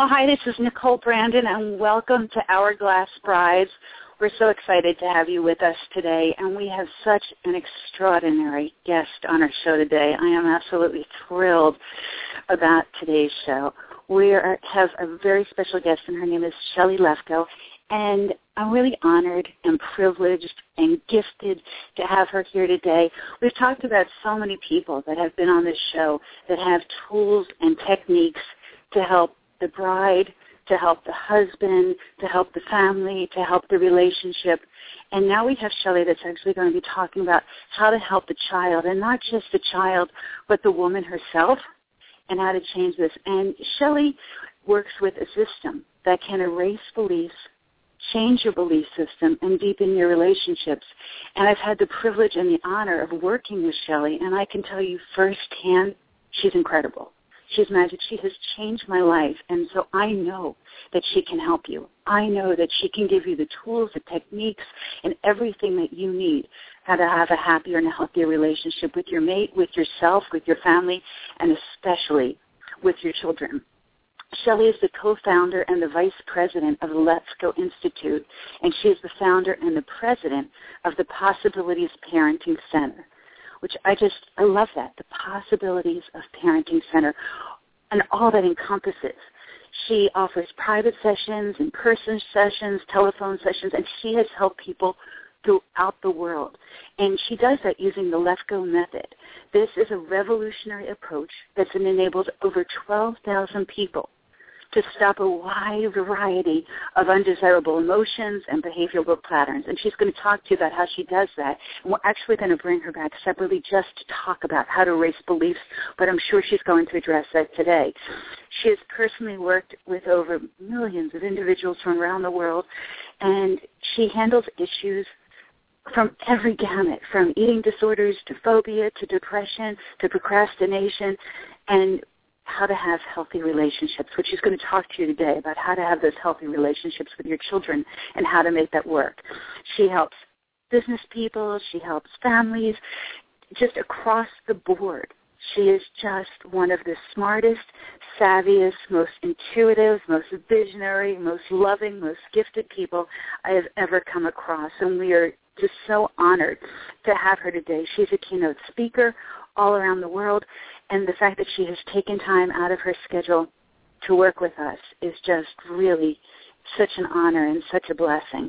Well, hi, this is Nicole Brandon, and welcome to Hourglass Brides. We're so excited to have you with us today, and we have such an extraordinary guest on our show today. I am absolutely thrilled about today's show. We have a very special guest, and her name is Shelley Lefko, and I'm really honored and privileged and gifted to have her here today. We've talked about so many people that have been on this show that have tools and techniques to help the bride, to help the husband, to help the family, to help the relationship. And now we have Shelley that's actually going to be talking about how to help the child, and not just the child, but the woman herself, and how to change this. And Shelley works with a system that can erase beliefs, change your belief system, and deepen your relationships. And I've had the privilege and the honor of working with Shelley, and I can tell you firsthand, she's incredible. She's magic. She has changed my life, and so I know that she can help you. I know that she can give you the tools, the techniques, and everything that you need how to have a happier and a healthier relationship with your mate, with yourself, with your family, and especially with your children. Shelley is the co-founder and the vice president of the Let's Go Institute, and she is the founder and the president of the Possibilities Parenting Center, which I love that, the Possibilities of Parenting Center, and all that encompasses. She offers private sessions, in-person sessions, telephone sessions, and she has helped people throughout the world. And she does that using the Lefko method. This is a revolutionary approach that's enabled over 12,000 people to stop a wide variety of undesirable emotions and behavioral patterns. And she's going to talk to you about how she does that. And we're actually going to bring her back separately just to talk about how to erase beliefs, but I'm sure she's going to address that today. She has personally worked with over millions of individuals from around the world, and she handles issues from every gamut, from eating disorders to phobia to depression to procrastination, and how to have healthy relationships, which she's going to talk to you today about how to have those healthy relationships with your children and how to make that work. She helps business people. She helps families just across the board. She is just one of the smartest, savviest, most intuitive, most visionary, most loving, most gifted people I have ever come across, and we are just so honored to have her today. She's a keynote speaker all around the world, and the fact that she has taken time out of her schedule to work with us is just really such an honor and such a blessing.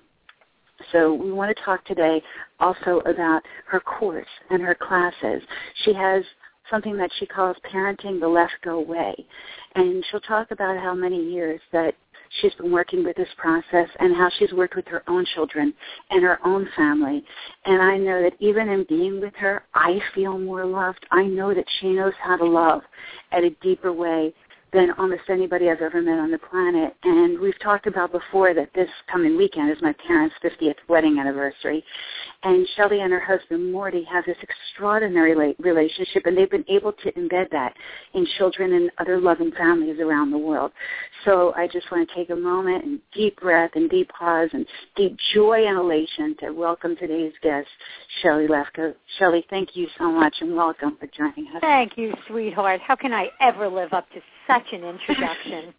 So we want to talk today also about her course and her classes. She has something that she calls Parenting the Lefko Way, and she'll talk about how many years that she's been working with this process and how she's worked with her own children and her own family. And I know that even in being with her, I feel more loved. I know that she knows how to love at a deeper way than almost anybody I've ever met on the planet. And we've talked about before that this coming weekend is my parents' 50th wedding anniversary. And Shelley and her husband, Morty, have this extraordinary relationship, and they've been able to embed that in children and other loving families around the world. So I just want to take a moment and deep breath and deep pause and deep joy and elation to welcome today's guest, Shelley Lefko. Shelley, thank you so much, and welcome for joining us. Thank you, sweetheart. How can I ever live up to such an introduction?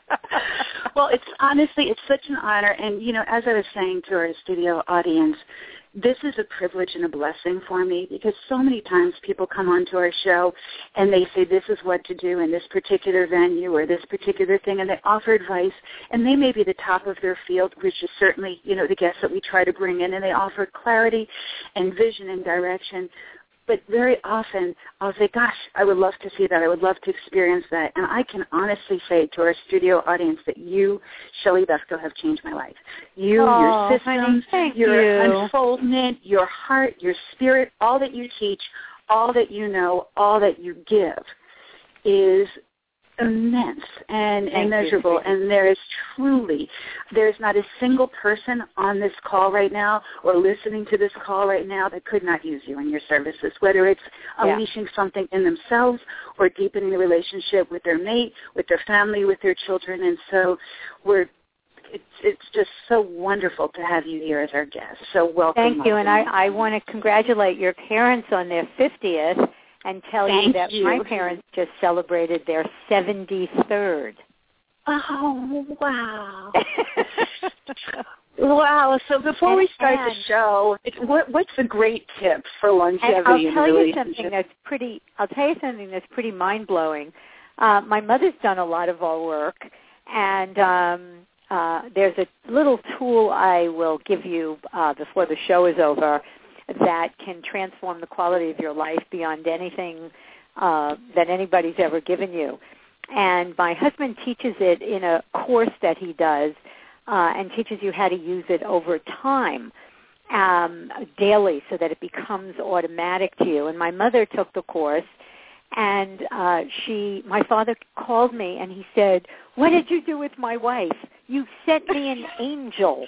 Well, it's such an honor. And, as I was saying to our studio audience, this is a privilege and a blessing for me, because so many times people come onto our show and they say this is what to do in this particular venue or this particular thing, and they offer advice, and they may be the top of their field, which is certainly, the guests that we try to bring in, and they offer clarity and vision and direction. But very often I'll say, gosh, I would love to see that. I would love to experience that. And I can honestly say to our studio audience that you, Shelley Lefko, have changed my life. Your systems, your unfoldment, your heart, your spirit, all that you teach, all that you know, all that you give is immense and immeasurable, and there's not a single person on this call right now or listening to this call right now that could not use you in your services, whether it's unleashing something in themselves or deepening the relationship with their mate, with their family, with their children. And so it's just so wonderful to have you here as our guest. So welcome. Thank you, and I want to congratulate your parents on their 50th. And tell you that my parents just celebrated their 73rd. Oh, wow. Wow. So before we start the show, what's a great tip for longevity in a relationship? I'll tell you something that's pretty mind-blowing. My mother's done a lot of our work, and there's a little tool I will give you before the show is over that can transform the quality of your life beyond anything that anybody's ever given you. And my husband teaches it in a course that he does and teaches you how to use it over time, daily, so that it becomes automatic to you. And my mother took the course, and my father called me and he said, "What did you do with my wife? You sent me an angel."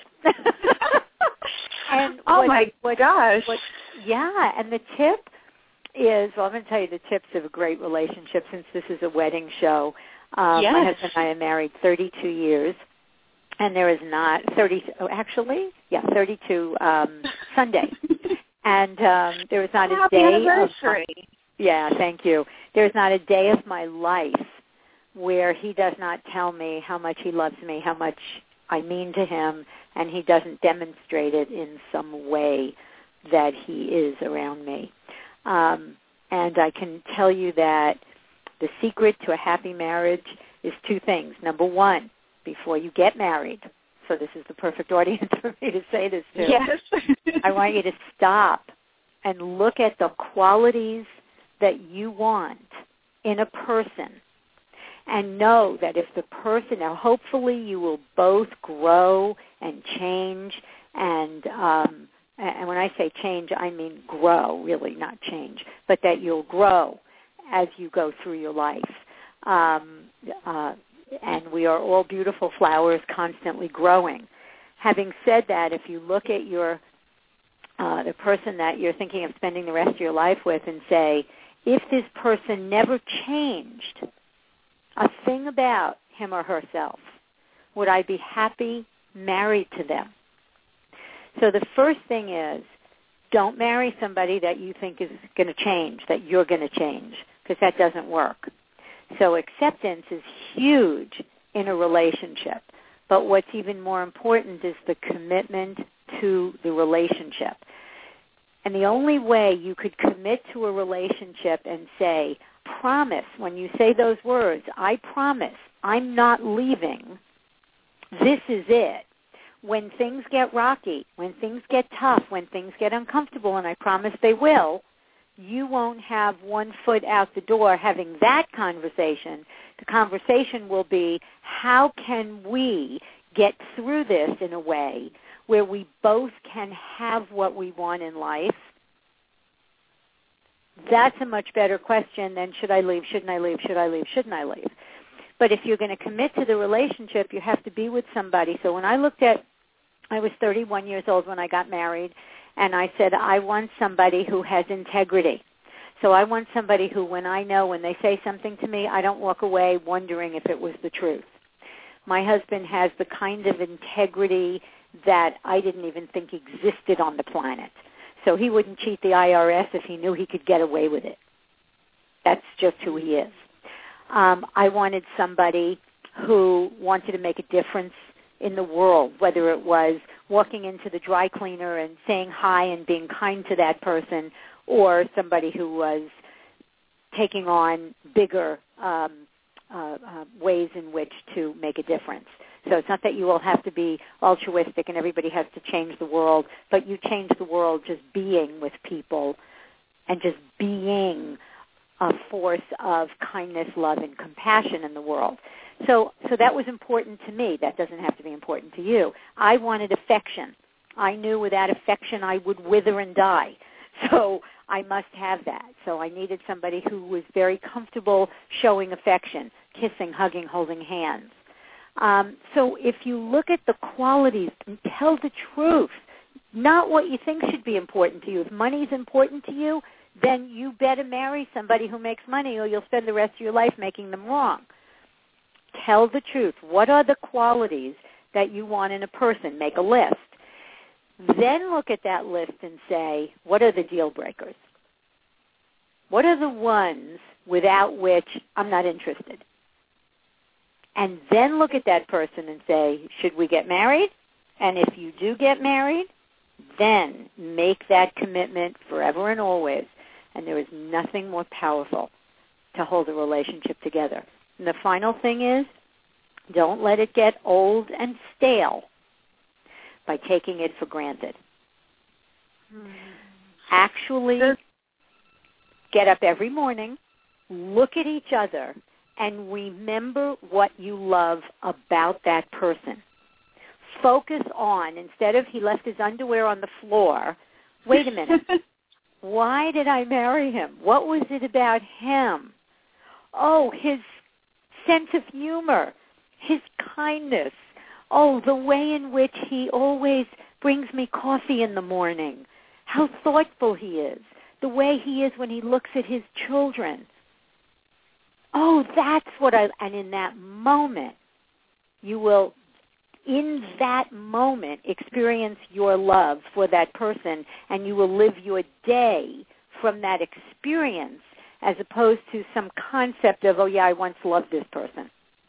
And my gosh. And the tip is, well, I'm going to tell you the tips of a great relationship, since this is a wedding show. Yes. My husband and I are married 32 years, and there is not 32 Sunday. And there is not a day anniversary. Thank you. There is not a day of my life where he does not tell me how much he loves me, how much I mean to him, and he doesn't demonstrate it in some way that he is around me. And I can tell you that the secret to a happy marriage is two things. Number one, before you get married, so this is the perfect audience for me to say this to. Yes. I want you to stop and look at the qualities that you want in a person, and know that if the person, now hopefully you will both grow and change, and when I say change, I mean grow, really, not change, but that you'll grow as you go through your life. And we are all beautiful flowers constantly growing. Having said that, if you look at the person that you're thinking of spending the rest of your life with and say, if this person never changed a thing about him or herself, would I be happy married to them? So the first thing is, don't marry somebody that you think is going to change, that you're going to change, because that doesn't work. So acceptance is huge in a relationship. But what's even more important is the commitment to the relationship. And the only way you could commit to a relationship and say, promise, when you say those words, I promise, I'm not leaving, this is it. When things get rocky, when things get tough, when things get uncomfortable, and I promise they will, you won't have one foot out the door having that conversation. The conversation will be, how can we get through this in a way where we both can have what we want in life? That's a much better question than should I leave, shouldn't I leave, should I leave, shouldn't I leave? But if you're going to commit to the relationship, you have to be with somebody. So when I was 31 years old when I got married, and I said, I want somebody who has integrity. So I want somebody who, when they say something to me, I don't walk away wondering if it was the truth. My husband has the kind of integrity that I didn't even think existed on the planet. So he wouldn't cheat the IRS if he knew he could get away with it. That's just who he is. I wanted somebody who wanted to make a difference in the world, whether it was walking into the dry cleaner and saying hi and being kind to that person, or somebody who was taking on bigger ways in which to make a difference. So it's not that you all have to be altruistic and everybody has to change the world, but you change the world just being with people and just being a force of kindness, love, and compassion in the world. So that was important to me. That doesn't have to be important to you. I wanted affection. I knew without affection I would wither and die. So I must have that. So I needed somebody who was very comfortable showing affection, kissing, hugging, holding hands. So if you look at the qualities and tell the truth, not what you think should be important to you. If money is important to you, then you better marry somebody who makes money or you'll spend the rest of your life making them wrong. Tell the truth. What are the qualities that you want in a person? Make a list. Then look at that list and say, what are the deal breakers? What are the ones without which I'm not interested? and then look at that person and say, should we get married? And if you do get married, then make that commitment forever and always. And there is nothing more powerful to hold a relationship together. And the final thing is, don't let it get old and stale by taking it for granted. Actually get up every morning, look at each other, and remember what you love about that person. Focus on, instead of he left his underwear on the floor, wait a minute, why did I marry him? What was it about him? Oh, his sense of humor, his kindness. Oh, the way in which he always brings me coffee in the morning. How thoughtful he is. The way he is when he looks at his children. Oh, that's what and in that moment, you will, in that moment, experience your love for that person, and you will live your day from that experience as opposed to some concept of, oh, yeah, I once loved this person.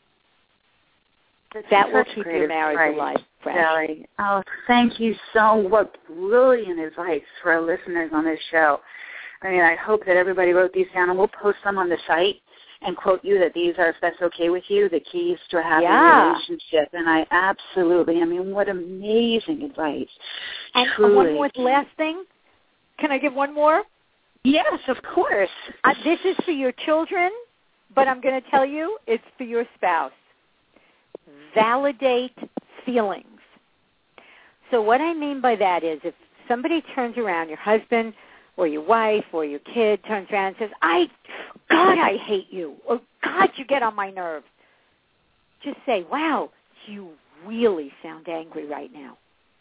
That will keep your marriage alive, fresh. Sally. Oh, thank you so much. Brilliant advice for our listeners on this show. I mean, I hope that everybody wrote these down, and we'll post them on the site and quote you that these are, if that's okay with you, the keys to a happy relationship. And I absolutely, I mean, what amazing advice. And truly. One more last thing. Can I give one more? Yes, of course. This is for your children, but I'm going to tell you it's for your spouse. Validate feelings. So what I mean by that is if somebody turns around, your husband or your wife or your kid turns around and says, God, I hate you, or God, you get on my nerves, just say, wow, you really sound angry right now.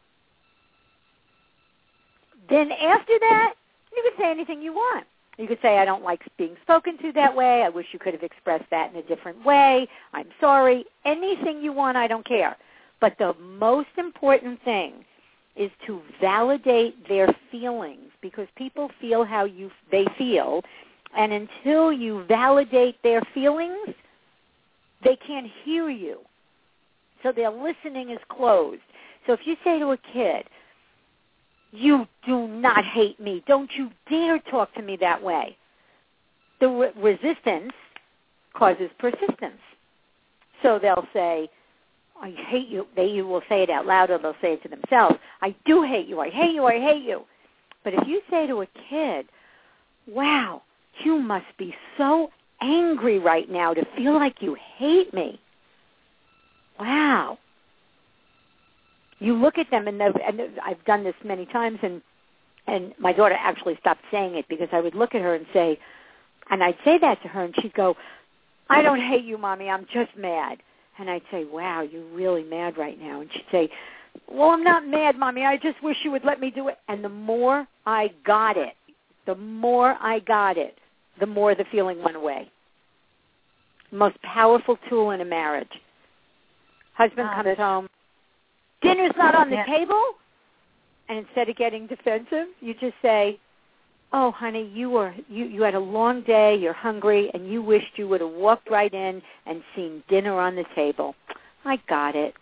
Then after that, you can say anything you want. You could say, I don't like being spoken to that way. I wish you could have expressed that in a different way. I'm sorry. Anything you want, I don't care. But the most important thing is to validate their feelings, because people feel how they feel, and until you validate their feelings, they can't hear you. So their listening is closed. So if you say to a kid, you do not hate me. Don't you dare talk to me that way. The resistance causes persistence. So they'll say, I hate you. They will say it out loud, or they'll say it to themselves. I do hate you. I hate you. I hate you. But if you say to a kid, wow, you must be so angry right now to feel like you hate me. Wow. You look at them, and I've done this many times, and my daughter actually stopped saying it because I would look at her and say, and I'd say that to her, and she'd go, I don't hate you, Mommy, I'm just mad. And I'd say, wow, you're really mad right now. And she'd say, well, I'm not mad, Mommy, I just wish you would let me do it. And the more I got it, the more the feeling went away. Most powerful tool in a marriage. Husband comes home. Dinner's not on the table, and instead of getting defensive, you just say, oh, honey, you had a long day, you're hungry, and you wished you would have walked right in and seen dinner on the table. I got it.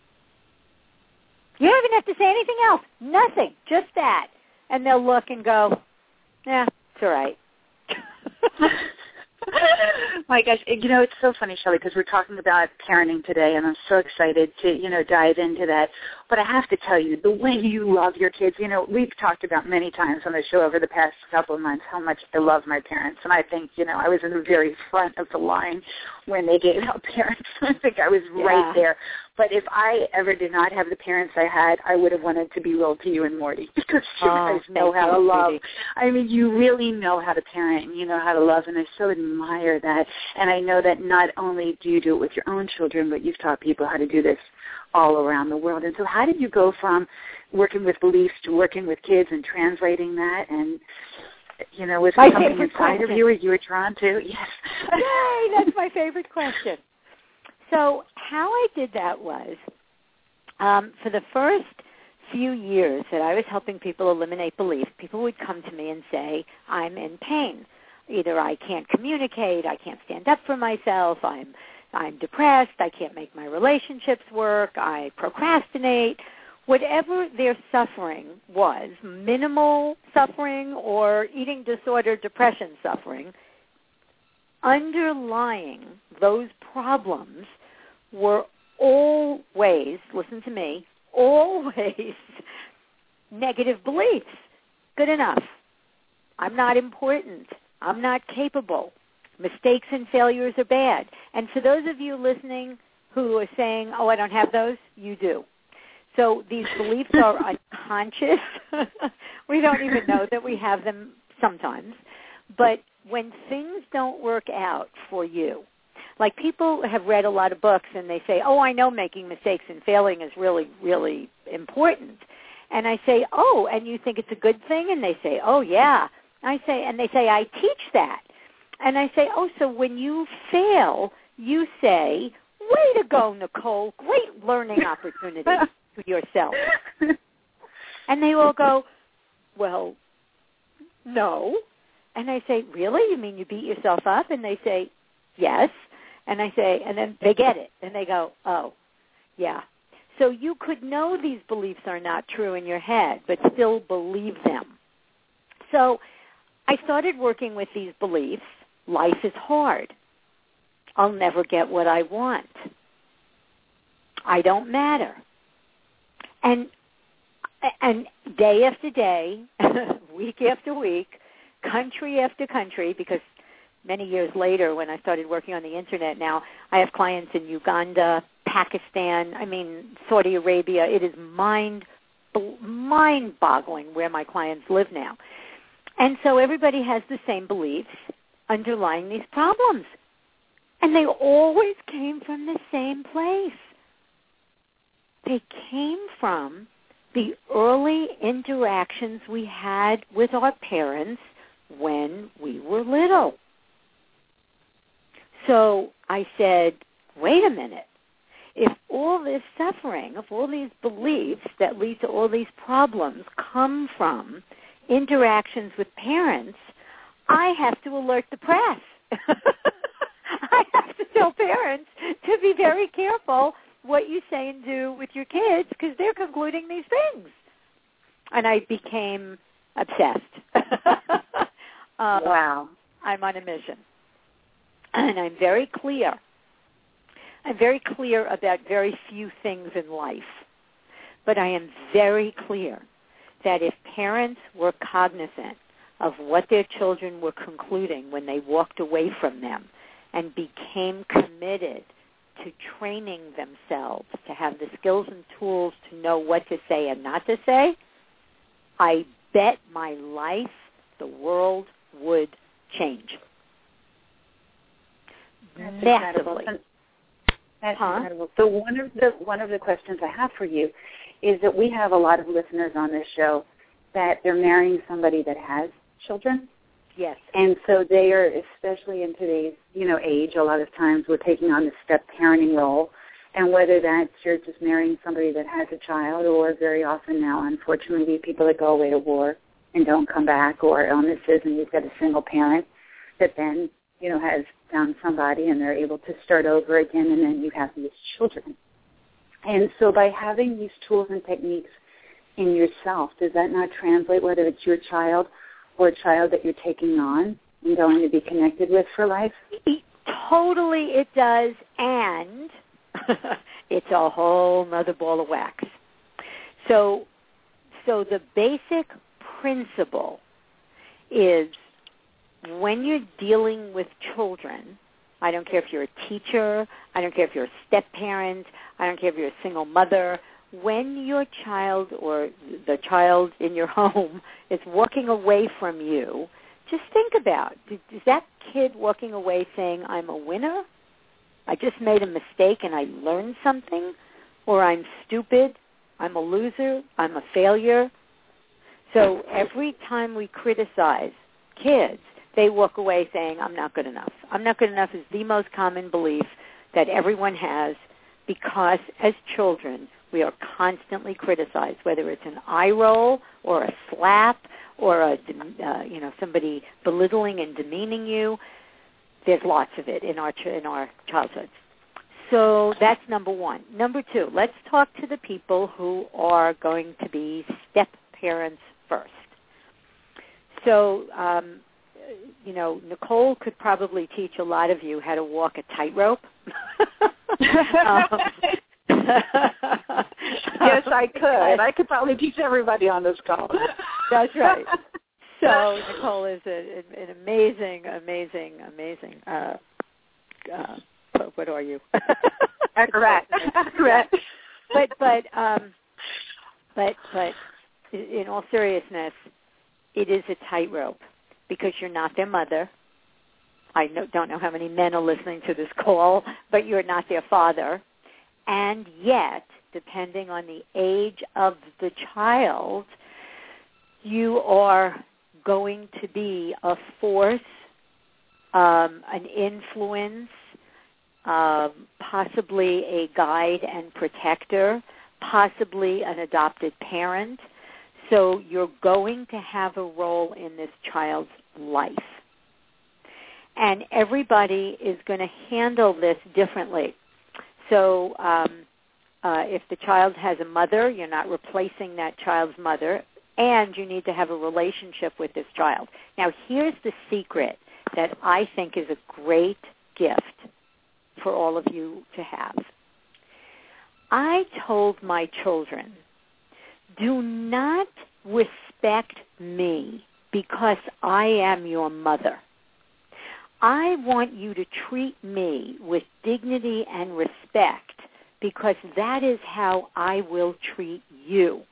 You don't even have to say anything else. Nothing. Just that. And they'll look and go, yeah, it's all right. My gosh, it's so funny, Shelley, because we're talking about parenting today, and I'm so excited to, dive into that. But I have to tell you, the way you love your kids, we've talked about many times on the show over the past couple of months how much I love my parents. And I think, I was in the very front of the line when they gave out parents. I think I was right there. But if I ever did not have the parents I had, I would have wanted to be Will, to you, and Morty, because you guys know how to love. I mean, you really know how to parent, and you know how to love, and I so admire that. And I know that not only do you do it with your own children, but you've taught people how to do this all around the world. And so how did you go from working with beliefs to working with kids and translating that? And, was it something inside of you or you were drawn to? Yes. Yay, that's my favorite question. So how I did that was, for the first few years that I was helping people eliminate belief, people would come to me and say, I'm in pain. Either I can't communicate, I can't stand up for myself, I'm I'm depressed, I can't make my relationships work, I procrastinate. Whatever their suffering was, minimal suffering or eating disorder, depression suffering, underlying those problems were always, listen to me, always negative beliefs. Good enough. I'm not important. I'm not capable. Mistakes and failures are bad. And for those of you listening who are saying, oh, I don't have those, you do. So these beliefs are unconscious. We don't even know that we have them sometimes. But when things don't work out for you, like people have read a lot of books and they say, oh, I know making mistakes and failing is really, really important. And I say, oh, and you think it's a good thing? And they say, oh, yeah. And they say, I teach that. And I say, oh, so when you fail, you say, way to go, Nicole, great learning opportunity to yourself. And they all go, well, no. And I say, really? You mean you beat yourself up? And they say, yes. And I say, and then they get it. And they go, oh, yeah. So you could know these beliefs are not true in your head, but still believe them. So I started working with these beliefs. Life is hard. I'll never get what I want. I don't matter. And day after day, week after week, country after country, because many years later when I started working on the Internet now, I have clients in Uganda, Pakistan, Saudi Arabia. It is mind-boggling where my clients live now. And so everybody has the same beliefs underlying these problems. And they always came from the same place. They came from the early interactions we had with our parents when we were little. So I said, wait a minute. If all this suffering, if all these beliefs that lead to all these problems come from interactions with parents, I have to alert the press. I have to tell parents to be very careful what you say and do with your kids because they're concluding these things. And I became obsessed. Wow. I'm on a mission. And I'm very clear. I'm very clear about very few things in life. But I am very clear that if parents were cognizant of what their children were concluding when they walked away from them and became committed to training themselves to have the skills and tools to know what to say and not to say, I bet my life the world would change. That's massively. Incredible. That's incredible. So one of the questions I have for you is that we have a lot of listeners on this show that they're marrying somebody that has children. Yes. And so they are, especially in today's, age, a lot of times we're taking on the step parenting role. And whether that's you're just marrying somebody that has a child, or very often now, unfortunately, people that go away to war and don't come back, or illnesses, and you've got a single parent that then, has found somebody and they're able to start over again, and then you have these children. And so by having these tools and techniques in yourself, does that not translate, whether it's your child or a child that you're taking on and going to be connected with for life? Totally it does, and it's a whole nother ball of wax. So the basic principle is when you're dealing with children, I don't care if you're a teacher, I don't care if you're a step-parent, I don't care if you're a single mother, when your child or the child in your home is walking away from you, just think about, is that kid walking away saying, I'm a winner? I just made a mistake and I learned something? Or I'm stupid, I'm a loser, I'm a failure? So every time we criticize kids, they walk away saying, I'm not good enough. I'm not good enough is the most common belief that everyone has because as children, we are constantly criticized, whether it's an eye roll or a slap or somebody belittling and demeaning you. There's lots of it in our childhoods. So that's number one. Number two, let's talk to the people who are going to be step-parents first. So, Nicole could probably teach a lot of you how to walk a tightrope. Yes, I could. I could probably teach everybody on this call. That's right. So Nicole is an amazing. What are you? Correct. But in all seriousness, it is a tightrope because you're not their mother. I don't know how many men are listening to this call, but you're not their father. And yet, depending on the age of the child, you are going to be a force, an influence, possibly a guide and protector, possibly an adopted parent. So you're going to have a role in this child's life. And everybody is going to handle this differently. So if the child has a mother, you're not replacing that child's mother, and you need to have a relationship with this child. Now, here's the secret that I think is a great gift for all of you to have. I told my children, do not respect me because I am your mother. I want you to treat me with dignity and respect because that is how I will treat you.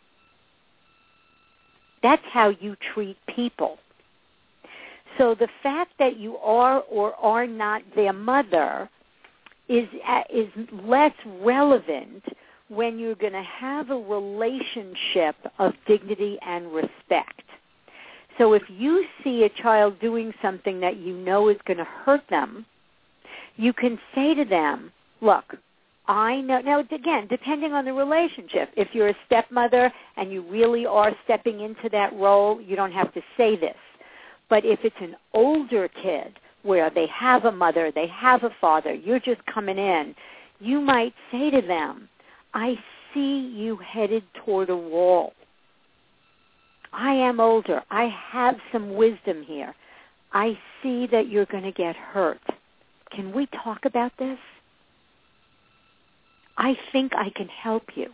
That's how you treat people. So the fact that you are or are not their mother is less relevant when you're going to have a relationship of dignity and respect. So if you see a child doing something that you know is going to hurt them, you can say to them, look, I know. Now, again, depending on the relationship, if you're a stepmother and you really are stepping into that role, you don't have to say this. But if it's an older kid where they have a mother, they have a father, you're just coming in, you might say to them, I see you headed toward a wall. I am older. I have some wisdom here. I see that you're going to get hurt. Can we talk about this? I think I can help you.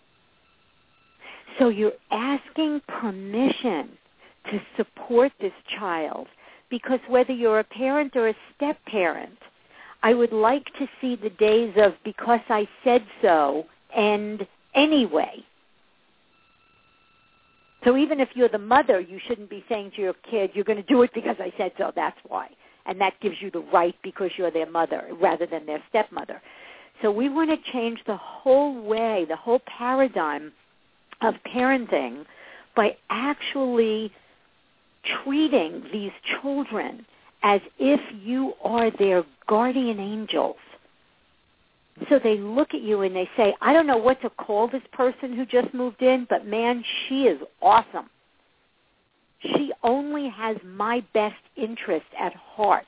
So you're asking permission to support this child because whether you're a parent or a step-parent, I would like to see the days of because I said so end anyway. So even if you're the mother, you shouldn't be saying to your kid, you're going to do it because I said so, that's why. And that gives you the right because you're their mother rather than their stepmother. So we want to change the whole way, the whole paradigm of parenting by actually treating these children as if you are their guardian angels. So they look at you and they say, I don't know what to call this person who just moved in, but man, she is awesome. She only has my best interest at heart.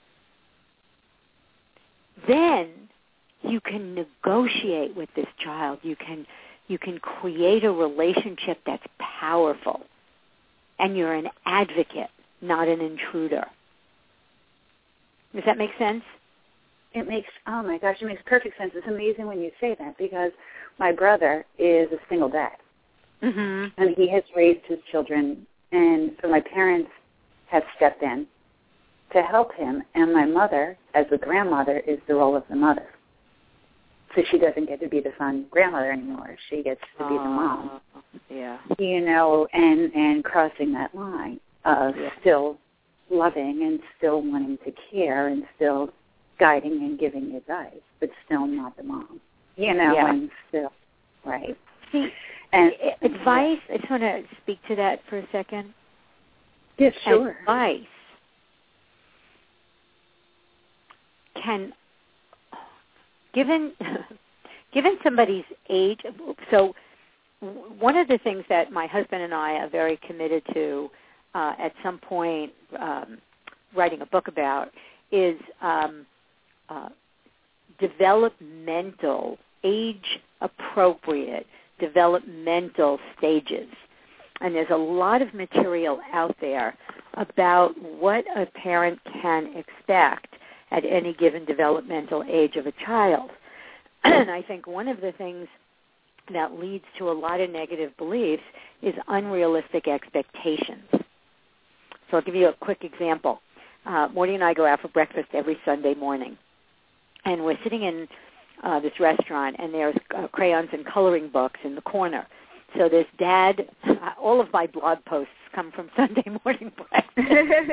Then you can negotiate with this child. You can create a relationship that's powerful. And you're an advocate, not an intruder. Does that make sense? It makes, oh my gosh, it makes perfect sense. It's amazing when you say that because my brother is a single dad. Mm-hmm. And he has raised his children. And so my parents have stepped in to help him. And my mother, as a grandmother, is the role of the mother. So she doesn't get to be the fun grandmother anymore. She gets to be the mom. Yeah. You know, and crossing that line of still loving and still wanting to care and still guiding and giving advice, but still not the mom. You know, and still, right. See, and advice, I just want to speak to that for a second. Yeah, sure. Advice can, given somebody's age, so one of the things that my husband and I are very committed to at some point writing a book about is developmental, age-appropriate developmental stages. And there's a lot of material out there about what a parent can expect at any given developmental age of a child. And I think one of the things that leads to a lot of negative beliefs is unrealistic expectations. So I'll give you a quick example. Morty and I go out for breakfast every Sunday morning. And we're sitting in this restaurant, and there's crayons and coloring books in the corner. So this dad, all of my blog posts come from Sunday morning breakfast.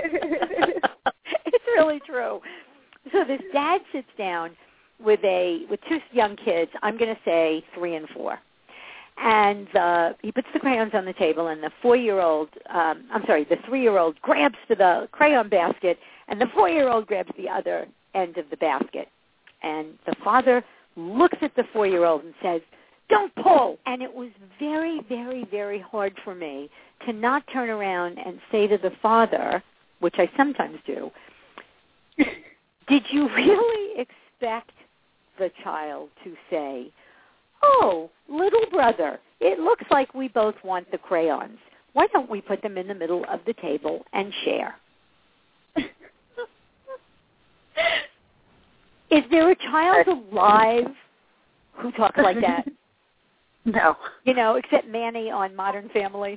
It's really true. So this dad sits down with two young kids, I'm going to say 3 and 4. And he puts the crayons on the table, and the 3-year-old grabs to the crayon basket, and the 4-year-old grabs the other end of the basket. And the father looks at the 4-year-old and says, "Don't pull." And it was very, very, very hard for me to not turn around and say to the father, which I sometimes do, "Did you really expect the child to say, 'Oh, little brother, it looks like we both want the crayons. Why don't we put them in the middle of the table and share?'" Is there a child alive who talks like that? No. Except Manny on Modern Family.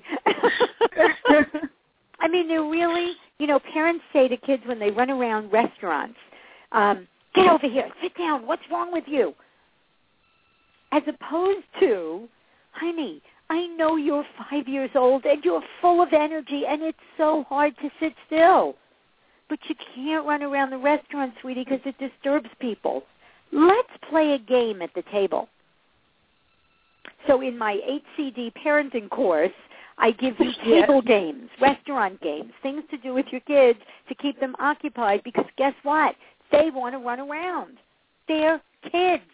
I mean, they're really, parents say to kids when they run around restaurants, "Get over here, sit down, what's wrong with you?" As opposed to, "Honey, I know you're 5 years old and you're full of energy and it's so hard to sit still. But you can't run around the restaurant, sweetie, because it disturbs people. Let's play a game at the table." So in my 8CD parenting course, I give you table games, restaurant games, things to do with your kids to keep them occupied, because guess what? They want to run around. They're kids.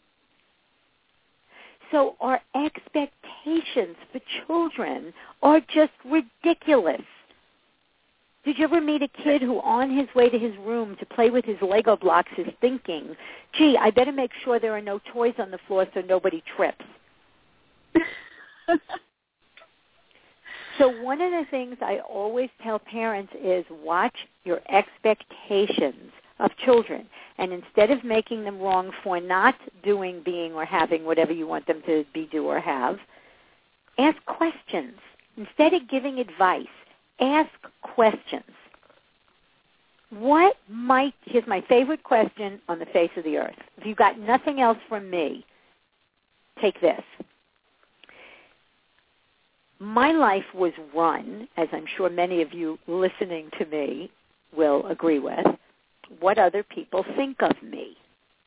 So our expectations for children are just ridiculous. Did you ever meet a kid who on his way to his room to play with his Lego blocks is thinking, "Gee, I better make sure there are no toys on the floor so nobody trips"? So one of the things I always tell parents is watch your expectations of children. And instead of making them wrong for not doing, being, or having whatever you want them to be, do, or have, ask questions. Instead of giving advice, ask questions. Here's my favorite question on the face of the earth. If you've got nothing else from me, take this. My life was run, as I'm sure many of you listening to me will agree with, what other people think of me.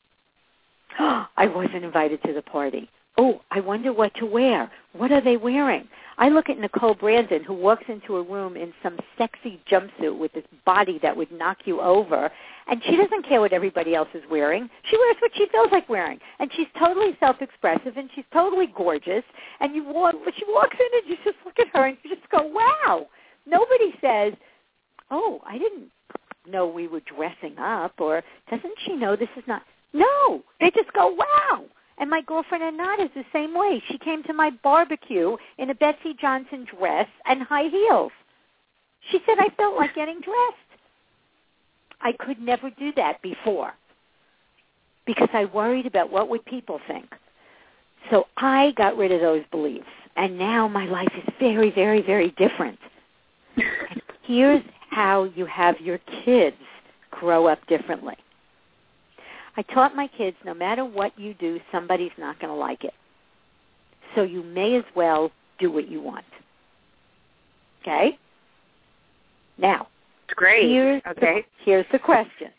I wasn't invited to the party. Oh, I wonder what to wear. What are they wearing? I look at Nicole Brandon, who walks into a room in some sexy jumpsuit with this body that would knock you over, and she doesn't care what everybody else is wearing. She wears what she feels like wearing, and she's totally self-expressive, and she's totally gorgeous, and she walks in and you just look at her and you just go, wow. Nobody says, "Oh, I didn't know we were dressing up," or "Doesn't she know this is not?" No, they just go, wow. And my girlfriend Anat is the same way. She came to my barbecue in a Betsy Johnson dress and high heels. She said, "I felt like getting dressed." I could never do that before because I worried about what would people think. So I got rid of those beliefs, and now my life is very, very, very different. And here's how you have your kids grow up differently. I taught my kids, no matter what you do, somebody's not going to like it. So you may as well do what you want. Okay? Now, it's great. Here's the question.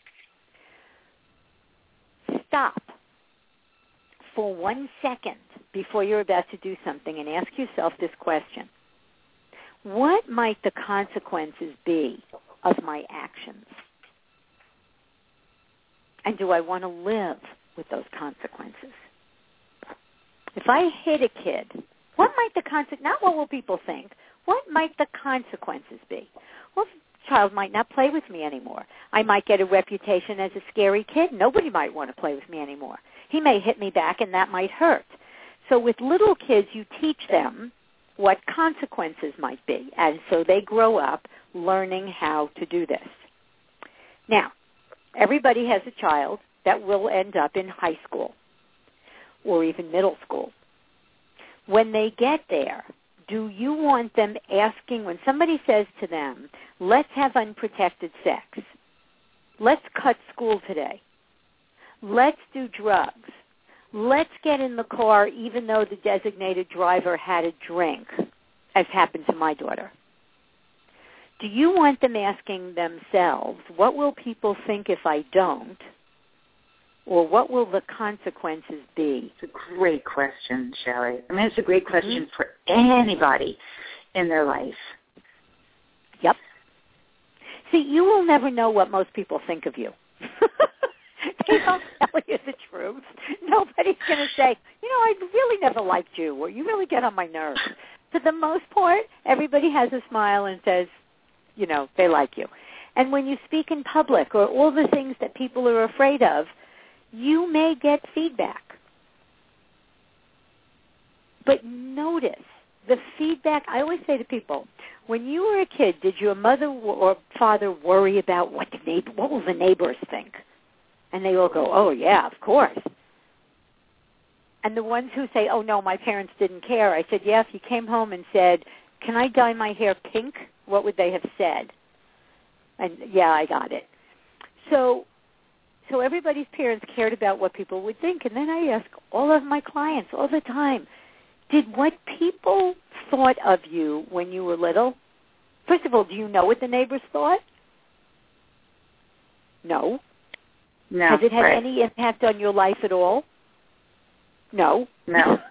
Stop for 1 second before you're about to do something and ask yourself this question. What might the consequences be of my actions? And do I want to live with those consequences? If I hit a kid, what might the not what will people think, what might the consequences be? Well, child might not play with me anymore. I might get a reputation as a scary kid. Nobody might want to play with me anymore. He may hit me back, and that might hurt. So with little kids, you teach them what consequences might be, and so they grow up learning how to do this. Now, everybody has a child that will end up in high school or even middle school. When they get there, do you want them asking, when somebody says to them, let's have unprotected sex, let's cut school today, let's do drugs, let's get in the car even though the designated driver had a drink, as happened to my daughter? Do you want them asking themselves, what will people think if I don't? Or what will the consequences be? It's a great question, Shelley. I mean, it's a great question for anybody in their life. Yep. See, you will never know what most people think of you. They don't tell you the truth. Nobody's going to say, I really never liked you, or you really get on my nerves. For the most part, everybody has a smile and says, they like you. And when you speak in public or all the things that people are afraid of, you may get feedback. But notice the feedback. I always say to people, when you were a kid, did your mother or father worry about what will the neighbors think? And they all go, oh, yeah, of course. And the ones who say, oh, no, my parents didn't care, I said, yeah, if you came home and said, can I dye my hair pink, what would they have said? And, yeah, I got it. So everybody's parents cared about what people would think. And then I ask all of my clients all the time, did what people thought of you when you were little, first of all, do you know what the neighbors thought? No. No. Has it had any impact on your life at all? No. No.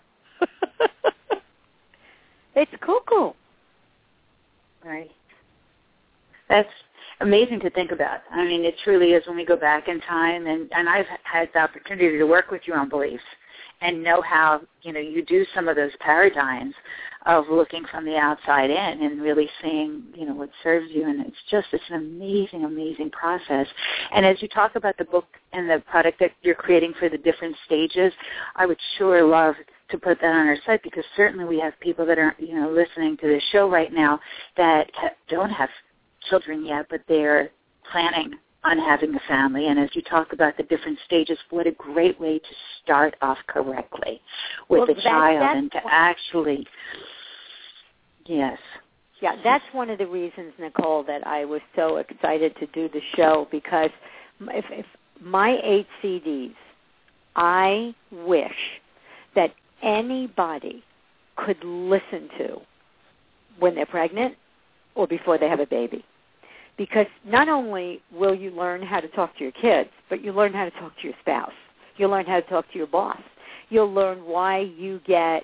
It's cuckoo. Right. That's amazing to think about. I mean, it truly is when we go back in time, and I've had the opportunity to work with you on beliefs and know how, you do some of those paradigms of looking from the outside in and really seeing, what serves you. And it's an amazing, amazing process. And as you talk about the book and the product that you're creating for the different stages, I would sure love to put that on our site, because certainly we have people that are, listening to this show right now that don't have children yet, but they're planning on having a family. And as you talk about the different stages, what a great way to start off correctly with a child and to actually, yes. Yeah, that's one of the reasons, Nicole, that I was so excited to do the show, because if my 8 CDs, I wish that anybody could listen to when they're pregnant or before they have a baby. Because not only will you learn how to talk to your kids, but you learn how to talk to your spouse. You'll learn how to talk to your boss. You'll learn why you get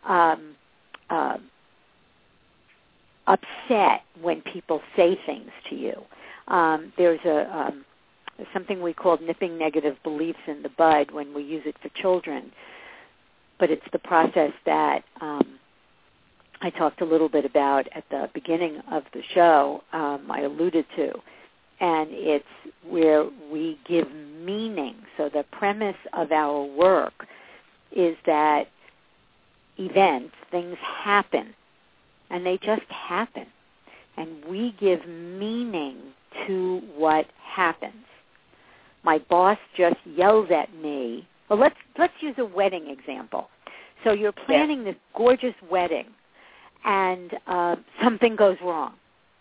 upset when people say things to you. There's something we call nipping negative beliefs in the bud when we use it for children. But it's the process that I talked a little bit about at the beginning of the show, I alluded to, and it's where we give meaning. So the premise of our work is that events, things happen, and they just happen, and we give meaning to what happens. My boss just yelled at me. Well, let's use a wedding example. So you're planning this gorgeous wedding, and something goes wrong.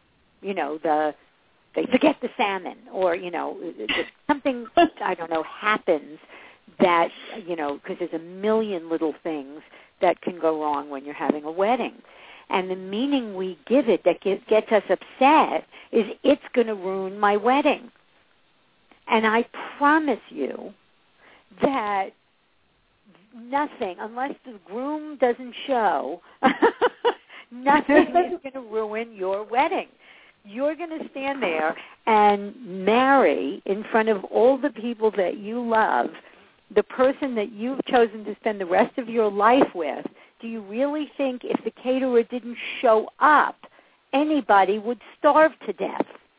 They forget the salmon, or, something, I don't know, happens that, because there's a million little things that can go wrong when you're having a wedding. And the meaning we give it that gets us upset is it's going to ruin my wedding. And I promise you that nothing, unless the groom doesn't show, nothing is going to ruin your wedding. You're going to stand there and marry in front of all the people that you love the person that you've chosen to spend the rest of your life with. Do you really think if the caterer didn't show up, anybody would starve to death?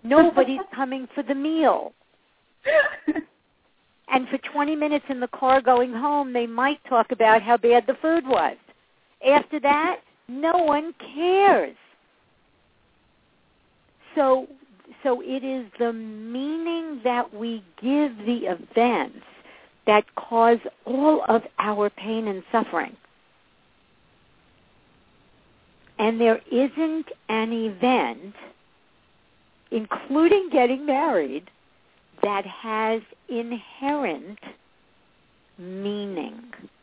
Nobody's coming for the meal. And for 20 minutes in the car going home, they might talk about how bad the food was. After that, no one cares. So it is the meaning that we give the events that cause all of our pain and suffering. And there isn't an event, including getting married, that has inherent meaning.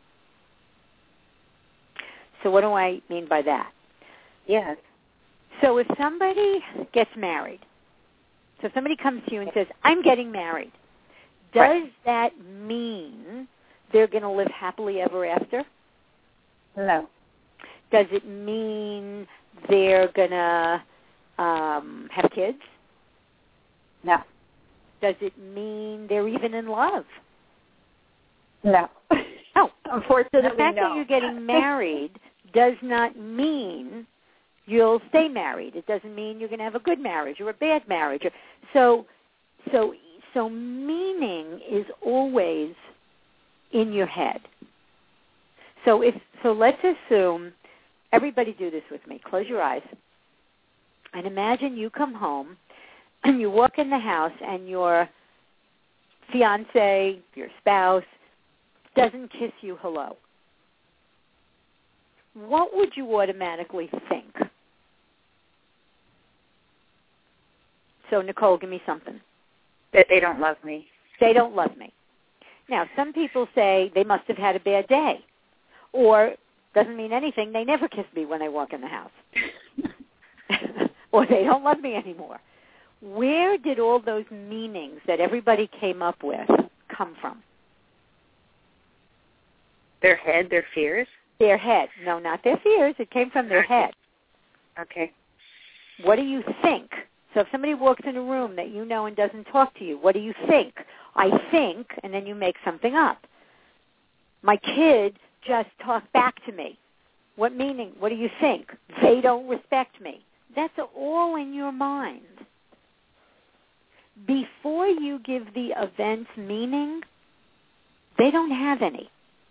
So what do I mean by that? Yes. So if somebody gets married, so if somebody comes to you and says, I'm getting married, does that mean they're going to live happily ever after? No. Does it mean they're going to have kids? No. Does it mean they're even in love? No. No. Unfortunately, so the fact that you're getting married does not mean you'll stay married. It doesn't mean you're going to have a good marriage or a bad marriage. So meaning is always in your head. So let's assume, everybody do this with me. Close your eyes. And imagine you come home and you walk in the house and your fiance, your spouse, doesn't kiss you hello. What would you automatically think? So, Nicole, give me something. That they don't love me. They don't love me. Now, some people say they must have had a bad day. Or, doesn't mean anything, they never kiss me when I walk in the house. Or they don't love me anymore. Where did all those meanings that everybody came up with come from? Their head, their fears? Their head. No, not their fears. It came from their head. Okay. What do you think? So if somebody walks in a room that you know and doesn't talk to you, what do you think? I think, and then you make something up. My kid just talked back to me. What meaning? What do you think? They don't respect me. That's all in your mind. Before you give the events meaning, they don't have any.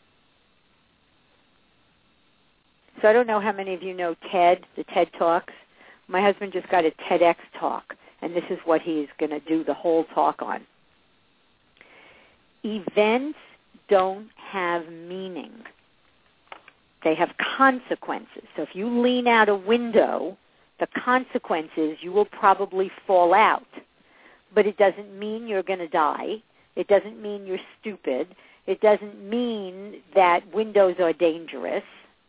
So I don't know how many of you know TED, the TED Talks. My husband just got a TEDx talk, and this is what he's going to do the whole talk on. Events don't have meaning. They have consequences. So if you lean out a window, the consequence is you will probably fall out. But it doesn't mean you're going to die. It doesn't mean you're stupid. It doesn't mean that windows are dangerous.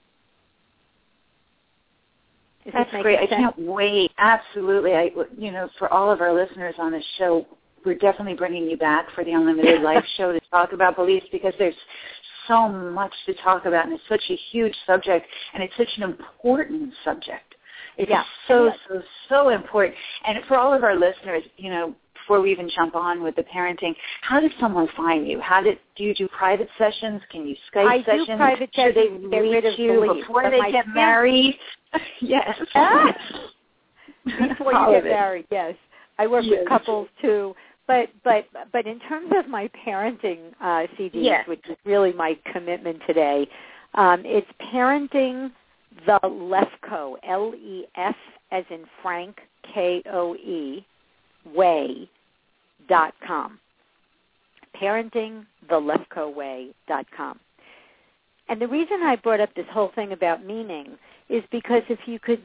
That's great. I can't wait. Absolutely. For all of our listeners on this show, we're definitely bringing you back for the Unlimited Life show to talk about beliefs, because there's so much to talk about, and it's such a huge subject, and it's such an important subject. It's so important. And for all of our listeners, before we even jump on with the parenting, how does someone find you? Do you do private sessions? Can you Skype sessions? I do private sessions. Should they reach you before they get married? Yes. Before you get married, yes. I work with couples too. But in terms of my parenting CDs, which is really my commitment today, it's Parenting the Lefkoe, L-E-F as in Frank, K-O-E, way.com. ParentingTheLefkoeWay.com. And the reason I brought up this whole thing about meaning is because if you could,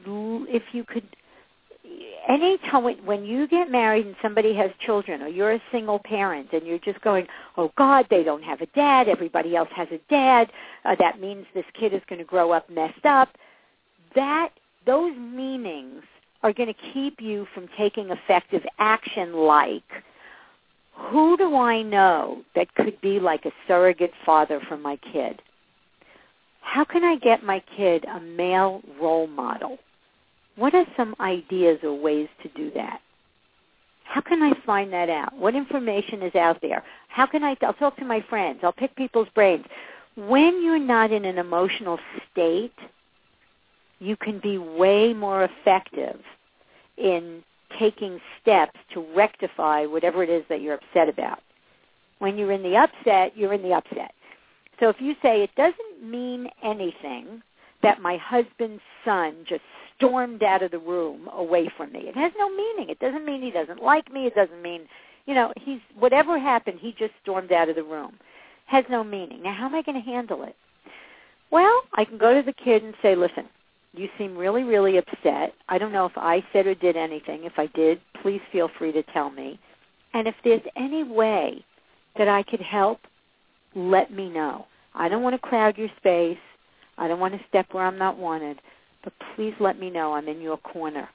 any time when you get married and somebody has children, or you're a single parent and you're just going, oh God, they don't have a dad, everybody else has a dad, that means this kid is going to grow up messed up, those meanings are going to keep you from taking effective action, like, who do I know that could be like a surrogate father for my kid? How can I get my kid a male role model? What are some ideas or ways to do that? How can I find that out? What information is out there? I'll talk to my friends. I'll pick people's brains. When you're not in an emotional state, you can be way more effective in taking steps to rectify whatever it is that you're upset about. When you're in the upset, you're in the upset. So if you say, it doesn't mean anything that my husband's son just stormed out of the room away from me. It has no meaning. It doesn't mean he doesn't like me. It doesn't mean, whatever happened, he just stormed out of the room. Has no meaning. Now, how am I going to handle it? Well, I can go to the kid and say, listen, you seem really, really upset. I don't know if I said or did anything. If I did, please feel free to tell me. And if there's any way that I could help, let me know. I don't want to crowd your space. I don't want to step where I'm not wanted. But please let me know I'm in your corner.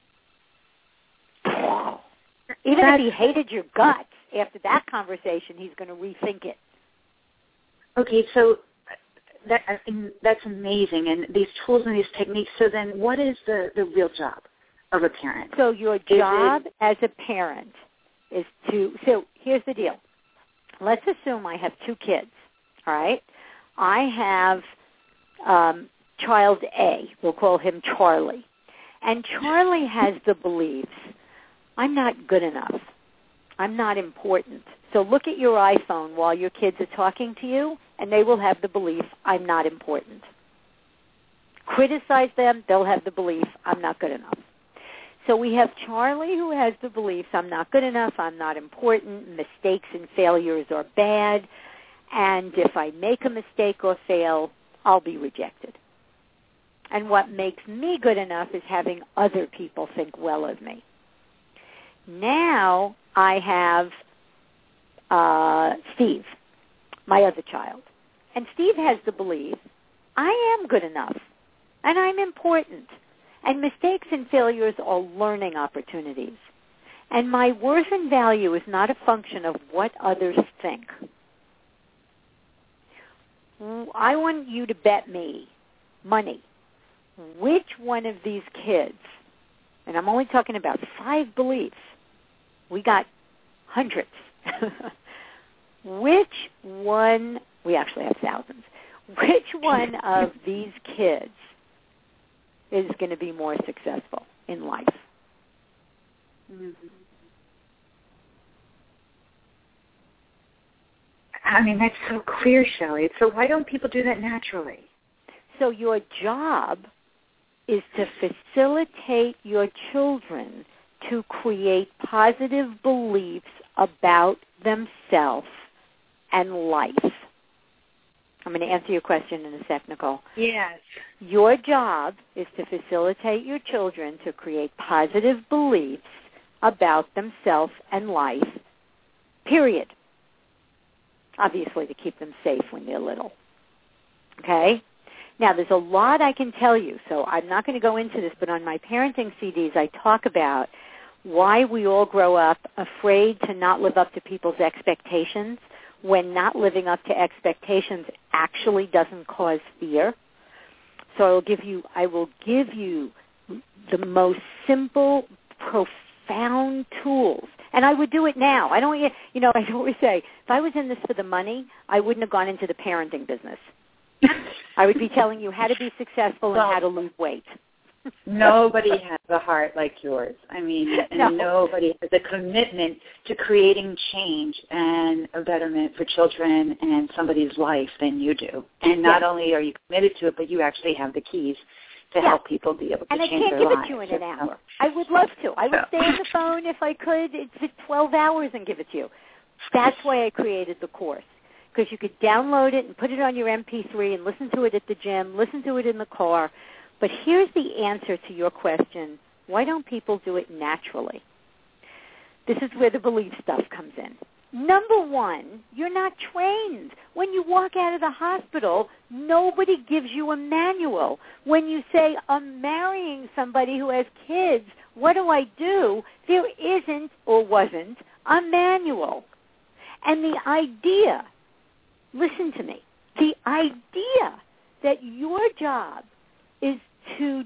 Even if he hated your guts, after that conversation, he's going to rethink it. Okay, so that's amazing. And these tools and these techniques, so then what is the real job of a parent? So your job as a parent is so here's the deal. Let's assume I have 2 kids, all right? I have child A, we'll call him Charlie. And Charlie has the beliefs, I'm not good enough. I'm not important. So look at your iPhone while your kids are talking to you, and they will have the belief, I'm not important. Criticize them, they'll have the belief, I'm not good enough. So we have Charlie who has the beliefs, I'm not good enough, I'm not important, mistakes and failures are bad, and if I make a mistake or fail, I'll be rejected. And what makes me good enough is having other people think well of me. Now I have Steve, my other child. And Steve has the belief, I am good enough, and I'm important. And mistakes and failures are learning opportunities. And my worth and value is not a function of what others think. I want you to bet me money which one of these kids, and I'm only talking about 5 beliefs, we got hundreds, which one, we actually have thousands, which one of these kids is going to be more successful in life? Mm-hmm. I mean, that's so clear, Shelley. So why don't people do that naturally? So your job is to facilitate your children to create positive beliefs about themselves and life. I'm going to answer your question in a sec, Nicole. Yes. Your job is to facilitate your children to create positive beliefs about themselves and life, period. Obviously, to keep them safe when they're little. Okay? Now, there's a lot I can tell you, so I'm not going to go into this, but on my parenting CDs, I talk about why we all grow up afraid to not live up to people's expectations when not living up to expectations actually doesn't cause fear. So I will give you the most simple, profound tools. And I would do it now. I always say, if I was in this for the money, I wouldn't have gone into the parenting business. I would be telling you how to be successful and how to lose weight. Nobody has a heart like yours. I mean, and nobody has a commitment to creating change and a betterment for children and somebody's life than you do. And not only are you committed to it, but you actually have the keys to help people be able to change their lives. And I can't give it to you in an hour. I would love to. I would stay on the phone if I could. It's 12 hours and give it to you. That's why I created the course, because you could download it and put it on your MP3 and listen to it at the gym, listen to it in the car. But here's the answer to your question, why don't people do it naturally? This is where the belief stuff comes in. Number one, you're not trained. When you walk out of the hospital, nobody gives you a manual. When you say, I'm marrying somebody who has kids, what do I do? There isn't or wasn't a manual. And the idea, listen to me, the idea that your job is to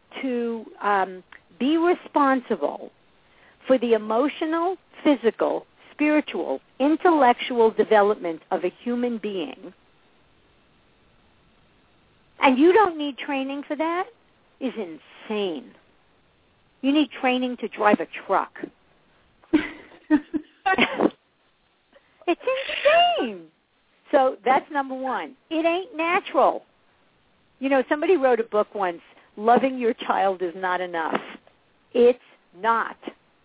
be responsible for the emotional, physical, spiritual, intellectual development of a human being, and you don't need training for that, is insane. You need training to drive a truck. It's insane. So that's number one. It ain't natural. You know, somebody wrote a book once, Loving Your Child is Not Enough. It's not.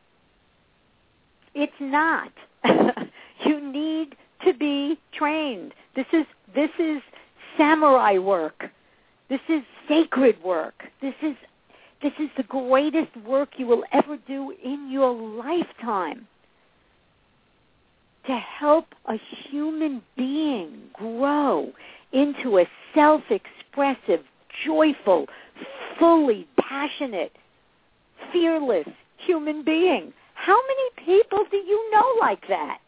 It's not. You need to be trained. This is samurai work. This is sacred work. This is the greatest work you will ever do in your lifetime. To help a human being grow into a self-expressive, joyful, fully passionate, fearless human being. How many people do you know like that?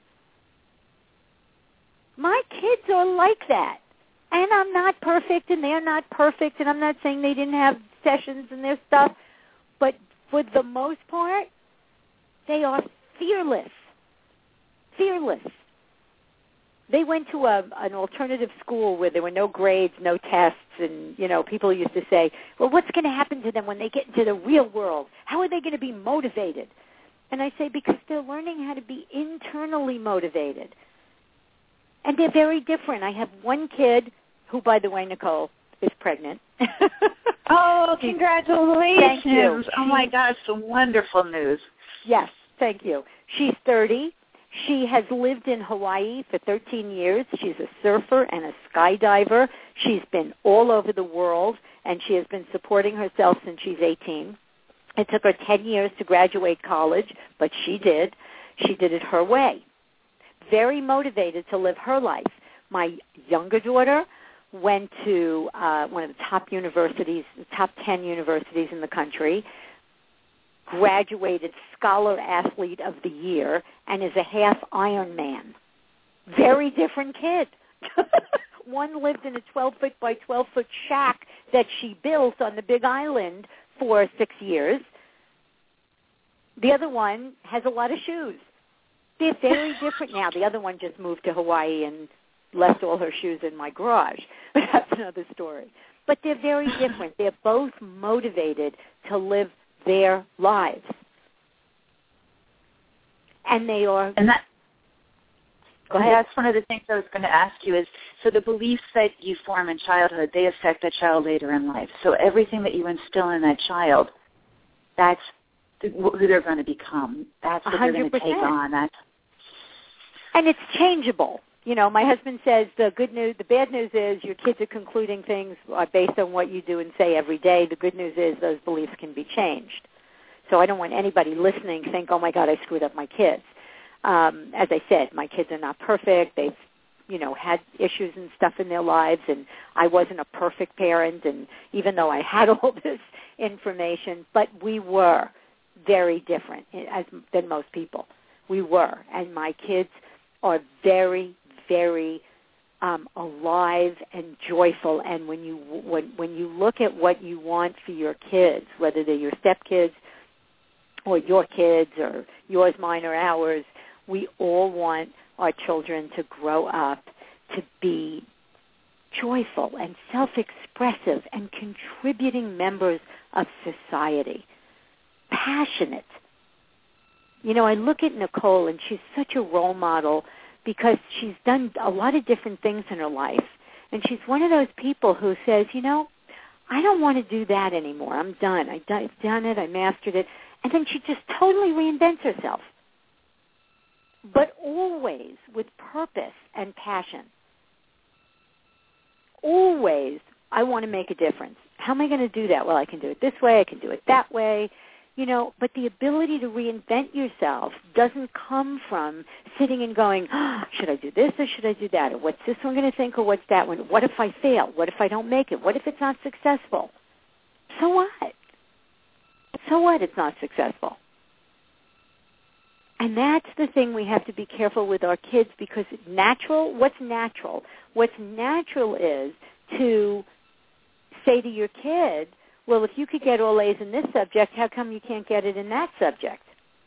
My kids are like that. And I'm not perfect, and they're not perfect, and I'm not saying they didn't have sessions and their stuff, but for the most part, they are fearless. Fearless. They went to an alternative school where there were no grades, no tests, and, you know, people used to say, well, what's going to happen to them when they get into the real world? How are they going to be motivated? And I say, because they're learning how to be internally motivated. And they're very different. I have one kid who, by the way, Nicole, is pregnant. Oh, congratulations. Thank you. Oh, my gosh, some wonderful news. Yes, thank you. She's 30. She has lived in Hawaii for 13 years. She's a surfer and a skydiver. She's been all over the world, and she has been supporting herself since she's 18. It took her 10 years to graduate college, but she did. She did it her way. Very motivated to live her life. My younger daughter went to one of the top universities, the top 10 universities in the country, graduated Scholar Athlete of the Year, and is a half Ironman. Very different kid. One lived in a 12-foot by 12-foot shack that she built on the Big Island for 6 years. The other one has a lot of shoes. They're very different now. The other one just moved to Hawaii and left all her shoes in my garage. But that's another story. But they're very different. They're both motivated to live their lives. And they are... And that, go ahead. That's one of the things I was going to ask you is, so the beliefs that you form in childhood, they affect that child later in life. So everything that you instill in that child, that's who they're going to become. That's what 100%. They're going to take on. And it's changeable. You know, my husband says the bad news is your kids are concluding things based on what you do and say every day. The good news is those beliefs can be changed. So I don't want anybody listening to think, oh, my God, I screwed up my kids. As I said, my kids are not perfect. They've, you know, had issues and stuff in their lives, and I wasn't a perfect parent, and even though I had all this information, but we were very different than most people. We were, and my kids are very, very alive and joyful. And when you look at what you want for your kids, whether they're your stepkids or your kids or yours, mine, or ours, we all want our children to grow up to be joyful and self-expressive and contributing members of society, passionate. You know, I look at Nicole, and she's such a role model because she's done a lot of different things in her life. And she's one of those people who says, you know, I don't want to do that anymore. I'm done. I've done it. I mastered it. And then she just totally reinvents herself, but always with purpose and passion. Always, I want to make a difference. How am I going to do that? Well, I can do it this way. I can do it that way. You know, but the ability to reinvent yourself doesn't come from sitting and going, oh, should I do this or should I do that? Or what's this one going to think, or what's that one? What if I fail? What if I don't make it? What if it's not successful? So what? So what? It's not successful. And that's the thing we have to be careful with our kids, because what's natural? What's natural is to say to your kid, well, if you could get all A's in this subject, how come you can't get it in that subject?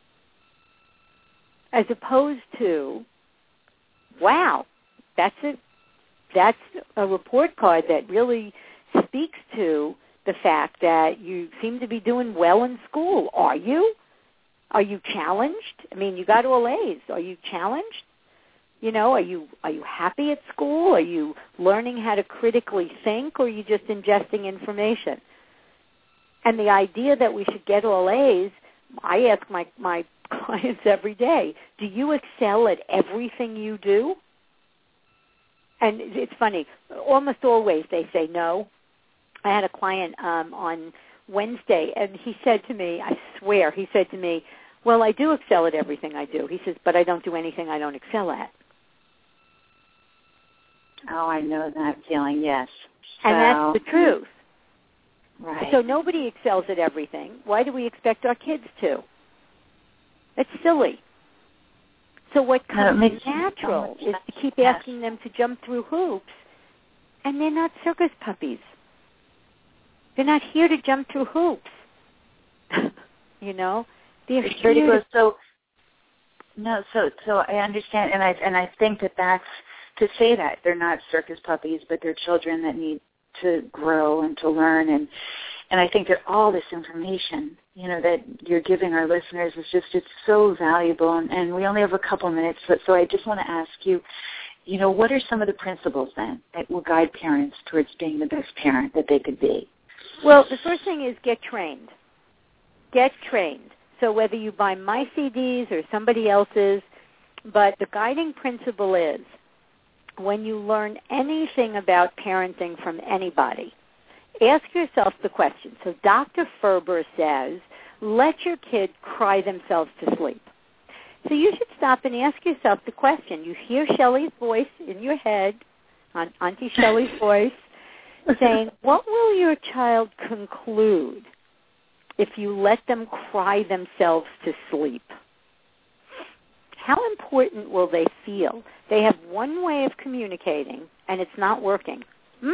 As opposed to, wow, that's a report card that really speaks to the fact that you seem to be doing well in school. Are you? Are you challenged? I mean, you got all A's. Are you challenged? You know, are you happy at school? Are you learning how to critically think, or are you just ingesting information? And the idea that we should get all A's, I ask my clients every day, do you excel at everything you do? And it's funny, almost always they say no. I had a client on Wednesday, and he said to me, I swear, he said to me, well, I do excel at everything I do. He says, but I don't do anything I don't excel at. Oh, I know that feeling, yes. And that's the truth. Right. So nobody excels at everything. Why do we expect our kids to? It's silly. So what comes natural is to keep asking them to jump through hoops, and they're not circus puppies. They're not here to jump through hoops. You know, they're here to... So I understand, and I think that's to say that they're not circus puppies, but they're children that need to grow and to learn, and I think that all this information, you know, that you're giving our listeners is just, it's so valuable, and we only have a couple minutes, so I just want to ask you, you know, what are some of the principles then that will guide parents towards being the best parent that they could be? Well, the first thing is get trained. Get trained. So whether you buy my CDs or somebody else's, but the guiding principle is when you learn anything about parenting from anybody, ask yourself the question. So Dr. Ferber says, let your kid cry themselves to sleep. So you should stop and ask yourself the question. You hear Shelley's voice in your head, Auntie Shelley's voice, saying, what will your child conclude if you let them cry themselves to sleep? How important will they feel? They have one way of communicating, and it's not working.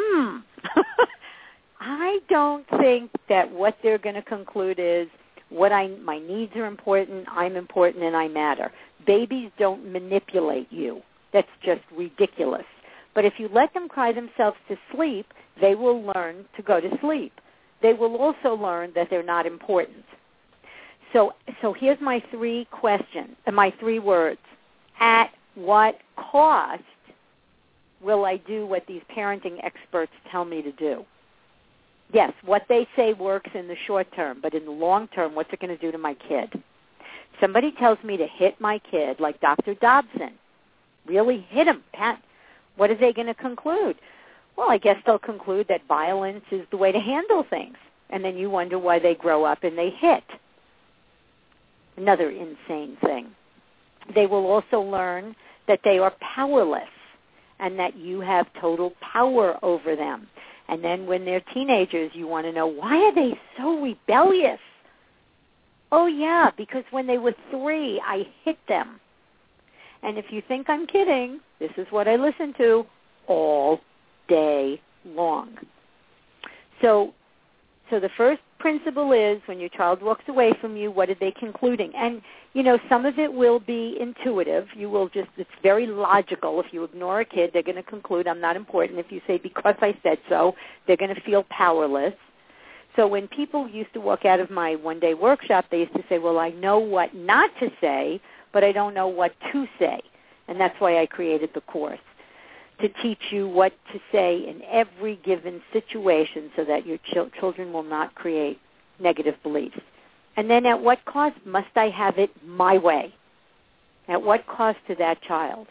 I don't think that what they're going to conclude is my needs are important, I'm important, and I matter. Babies don't manipulate you. That's just ridiculous. But if you let them cry themselves to sleep, they will learn to go to sleep. They will also learn that they're not important. So here's my three questions, my three words. At what cost will I do what these parenting experts tell me to do? Yes, what they say works in the short term, but in the long term, what's it going to do to my kid? Somebody tells me to hit my kid, like Dr. Dobson. Really hit him, Pat. What are they going to conclude? Well, I guess they'll conclude that violence is the way to handle things. And then you wonder why they grow up and they hit. Another insane thing. They will also learn that they are powerless and that you have total power over them. And then when they're teenagers, you want to know, why are they so rebellious? Oh, yeah, because when they were 3, I hit them. And if you think I'm kidding, this is what I listen to all day long. So the first principle is when your child walks away from you, what are they concluding? And, you know, some of it will be intuitive. It's very logical. If you ignore a kid, they're going to conclude I'm not important. If you say because I said so, they're going to feel powerless. So when people used to walk out of my one-day workshop, they used to say, well, I know what not to say, but I don't know what to say. And that's why I created the course, to teach you what to say in every given situation so that your children will not create negative beliefs. And then at what cost must I have it my way? At what cost to that child?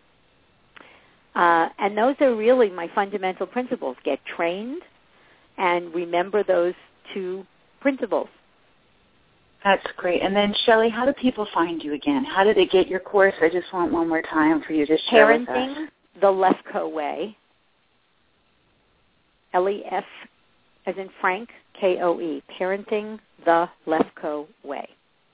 And those are really my fundamental principles. Get trained and remember those 2 principles. That's great. And then, Shelley, how do people find you again? How do they get your course? I just want one more time for you to share with us. Parenting the Lefkoe Way. L-E-F as in Frank, K-O-E. Parenting the Lefkoe Way.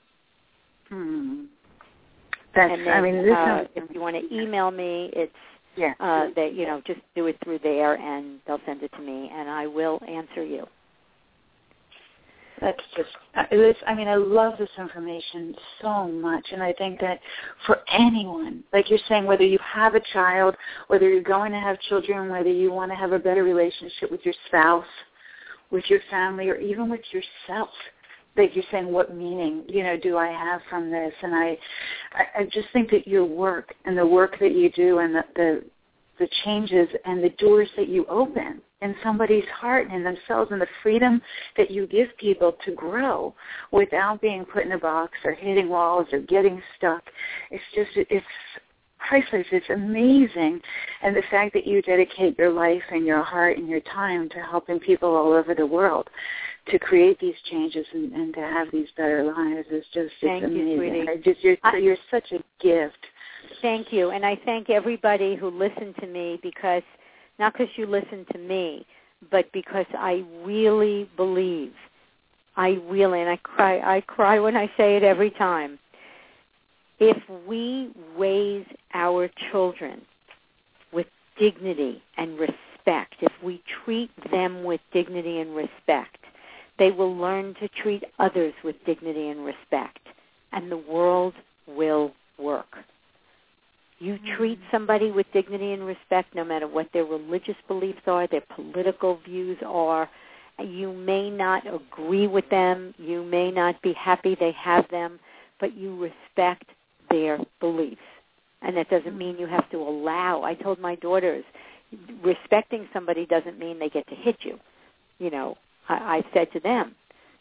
That's, and then, if you want to email me, it's just do it through there, and they'll send it to me, and I will answer you. That's just, I love this information so much, and I think that for anyone, like you're saying, whether you have a child, whether you're going to have children, whether you want to have a better relationship with your spouse, with your family or even with yourself, that you're saying, what meaning, do I have from this? And I just think that your work and the work that you do and the changes and the doors that you open in somebody's heart and themselves and the freedom that you give people to grow without being put in a box or hitting walls or getting stuck. It's priceless. It's amazing. And the fact that you dedicate your life and your heart and your time to helping people all over the world to create these changes and to have these better lives is just amazing. You're such a gift. Thank you. And I thank everybody who listened to me, not because you listened to me, but because I really believe, and I cry when I say it every time, if we raise our children with dignity and respect, if we treat them with dignity and respect, they will learn to treat others with dignity and respect, and the world will work. You treat somebody with dignity and respect, no matter what their religious beliefs are, their political views are. You may not agree with them. You may not be happy they have them, but you respect their beliefs. And that doesn't mean you have to allow. I told my daughters, respecting somebody doesn't mean they get to hit you. I said to them,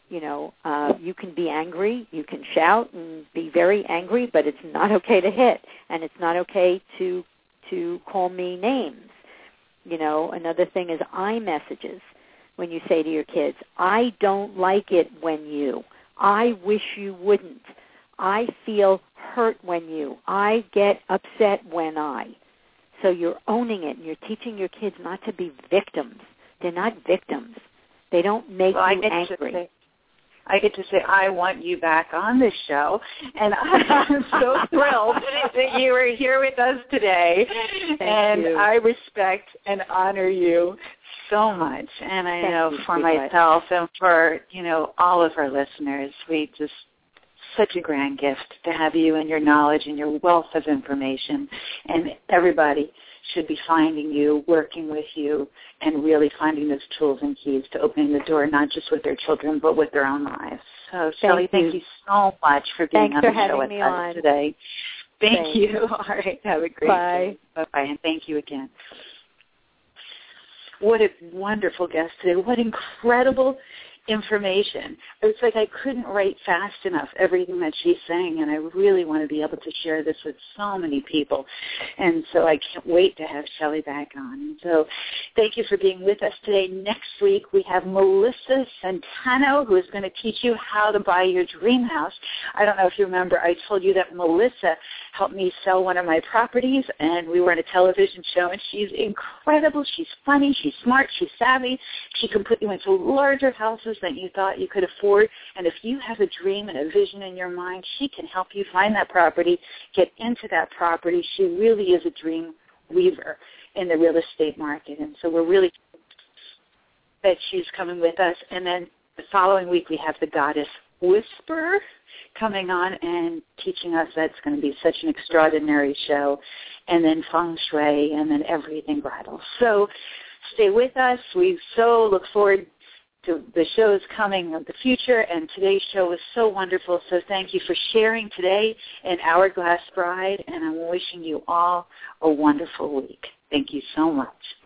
you can be angry, you can shout and be very angry, but it's not okay to hit, and it's not okay to call me names. Another thing is iMessages. When you say to your kids, I don't like it when you, I wish you wouldn't, I feel hurt when you, I get upset when I. So you're owning it, and you're teaching your kids not to be victims. They're not victims. They don't make you angry. I get to say, I want you back on this show, and I'm so thrilled that you are here with us today. Thank you. I respect and honor you so much. And I know for myself and for, all of our listeners, such a grand gift to have you and your knowledge and your wealth of information. And everybody should be finding you, working with you, and really finding those tools and keys to opening the door, not just with their children, but with their own lives. So, Shelley, thank you so much for being on the show with us today. Thank you. All right. Have a great day. Bye-bye, and thank you again. What a wonderful guest today. What incredible information. It's like I couldn't write fast enough everything that she's saying, and I really want to be able to share this with so many people. And so I can't wait to have Shelley back on. And so thank you for being with us today. Next week we have Melissa Santano, who is going to teach you how to buy your dream house. I don't know if you remember, I told you that Melissa helped me sell one of my properties, and we were in a television show, and she's incredible. She's funny. She's smart. She's savvy. She can put you into larger houses than you thought you could afford. And if you have a dream and a vision in your mind, she can help you find that property, get into that property. She really is a dream weaver in the real estate market. And so we're really that she's coming with us. And then the following week we have the Goddess Whisperer coming on and teaching us. That's going to be such an extraordinary show. And then Feng Shui, and then everything bridal. So stay with us. We so look forward to the shows coming of the future, and today's show was so wonderful. So thank you for sharing today in Hourglass Bride, and I'm wishing you all a wonderful week. Thank you so much.